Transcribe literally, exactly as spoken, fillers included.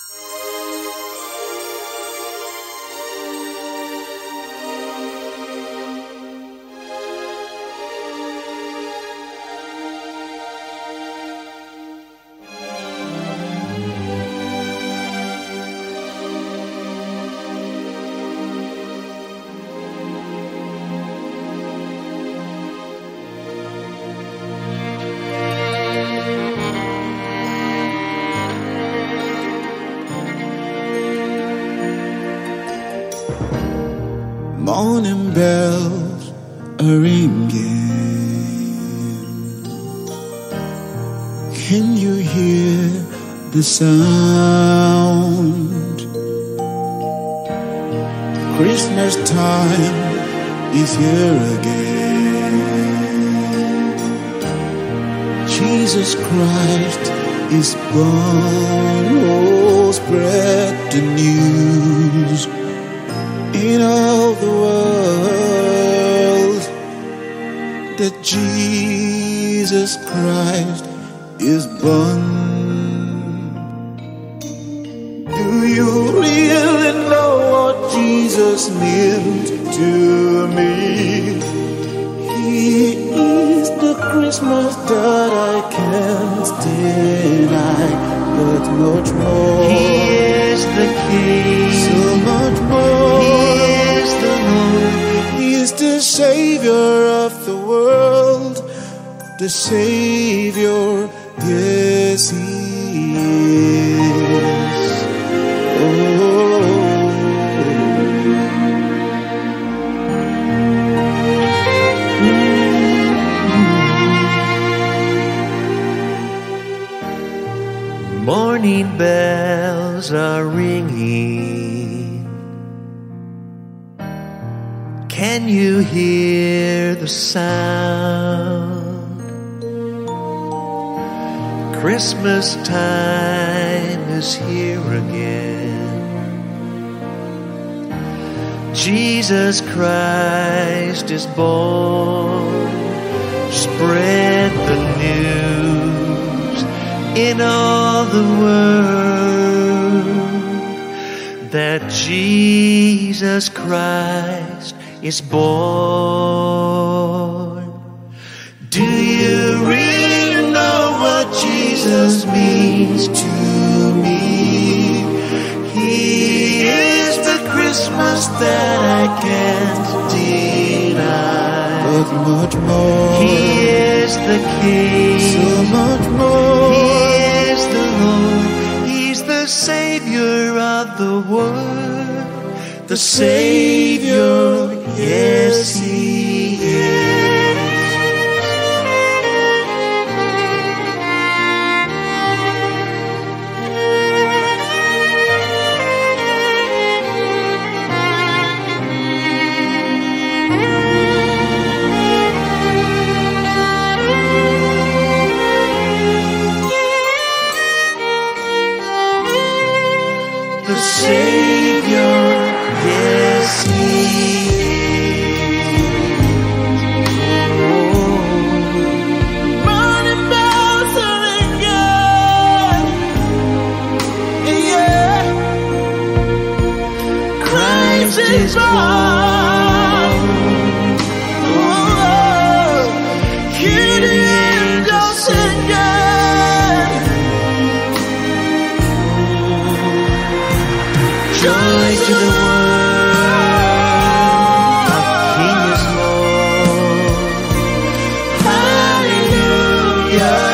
Morning bells are ringing. Can you hear the sound? Christmas time is here again. Jesus Christ is born. Oh, spread the news in all the world that Jesus Christ is born. Do you really know what Jesus meant to me? He is the Christmas that I can't deny, but much more. He is the King, so much more. He is the Savior of the world, the Savior, yes, He is. Oh. Morning bells are ringing. Can you hear the sound? Christmas time is here again. Jesus Christ is born. Spread the news in all the world that Jesus Christ is born. Do you really know what Jesus means to me? He is the Christmas that I can't deny, but much more. He is the King, so much more. He is the Lord. He's the Savior of the world, the Savior, yes, He is. The Savior, yes, He is born. Oh, hear the angels singing. Joy to the world, our King is born. Hallelujah.